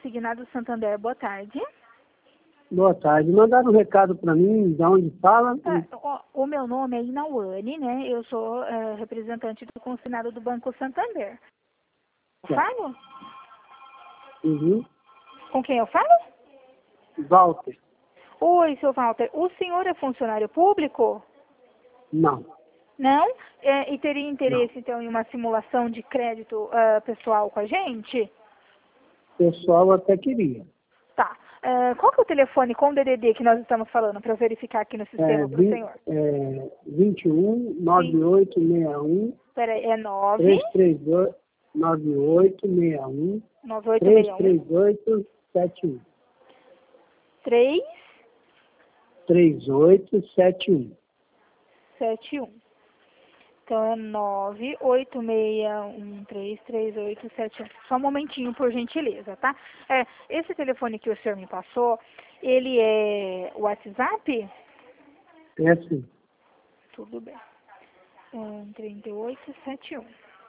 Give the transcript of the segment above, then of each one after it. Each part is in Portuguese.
Consignado Santander, boa tarde. Boa tarde. Mandaram um recado para mim, de onde fala? O meu nome é Inauane, né? Eu sou representante do consignado do Banco Santander. Falo? Uhum. Com quem eu falo? Walter. Oi, seu Walter. O senhor é funcionário público? Não. Não? E teria interesse, então, em uma simulação de crédito pessoal com a gente? Pessoal até queria. Tá. Qual que é o telefone com DDD que nós estamos falando, para eu verificar aqui no sistema para o senhor? 21 9861. Peraí, é 9... 338 9861. 9861. 33871. 3... 3871. 71. Então é 986133871. Só um momentinho, por gentileza, tá? Esse telefone que o senhor me passou, ele é WhatsApp? É sim. Tudo bem. 3871.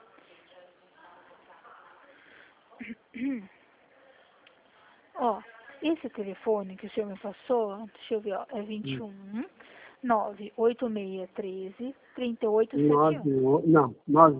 Ó, esse telefone que o senhor me passou, deixa eu ver, ó, é 21 98613 3871. Não,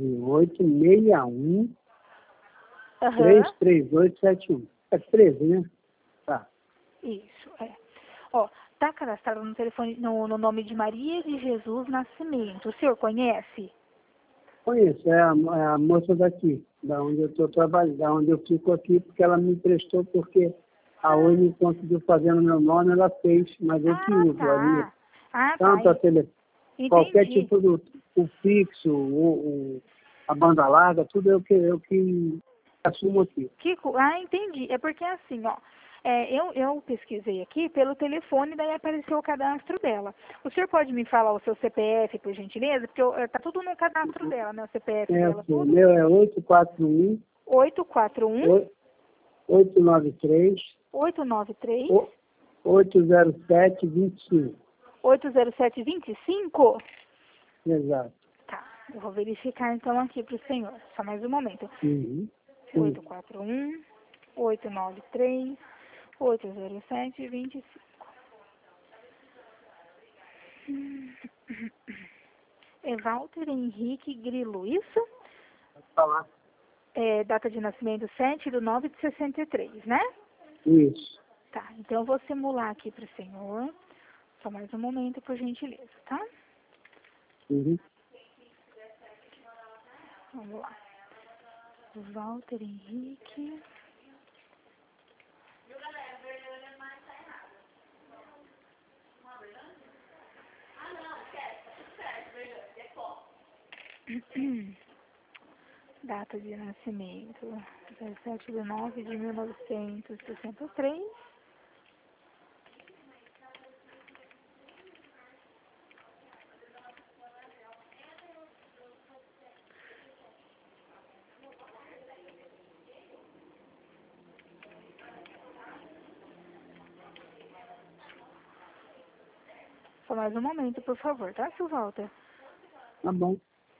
9861 Aham. 33871. É 13, né? Tá. Isso, Ó, tá cadastrado no telefone, no nome de Maria de Jesus Nascimento. O senhor conhece? Conheço, é a moça daqui, da onde eu estou trabalhando, da onde eu fico aqui, porque ela me emprestou, porque a Oi não conseguiu fazer no meu nome, ela fez, mas eu que uso a minha. Tanto a qualquer tipo do o fixo, a banda larga, tudo eu que assumo aqui. Entendi. É porque assim, ó, eu pesquisei aqui pelo telefone, daí apareceu o cadastro dela. O senhor pode me falar o seu CPF, por gentileza? Porque tá tudo no cadastro dela, né? O CPF dela, Sim, tudo. o meu é 841 841 893 893 80725. 80725? Exato. Tá, eu vou verificar então aqui para o senhor. Só mais um momento. Uhum. 841 893 80725. É Walter Henrique Grilo, isso? Pode falar. Data de nascimento 7/9/63, né? Isso. Tá, então eu vou simular aqui para o senhor. Só mais um momento, por gentileza, tá? Uhum. Vamos lá. Walter Henrique. Data de nascimento 17/9/1963. Só mais um momento, por favor, tá, seu Walter? Tá bom.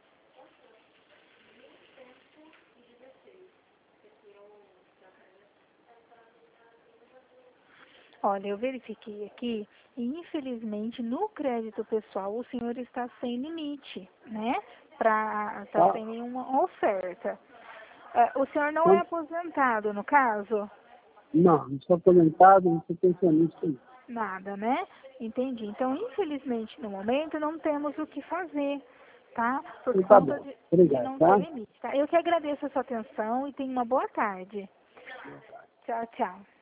Olha, eu verifiquei aqui e infelizmente no crédito pessoal o senhor está sem limite, né? Tá sem nenhuma oferta. O senhor não é aposentado, no caso? Não sou aposentado, não sou pensionista. Nada, né? Entendi. Então, infelizmente, no momento, não temos o que fazer, tá? Por Tá conta bom. de Obrigado, não ter tá? limite, tá? Eu que agradeço a sua atenção e tenha uma boa tarde. Tchau, tchau.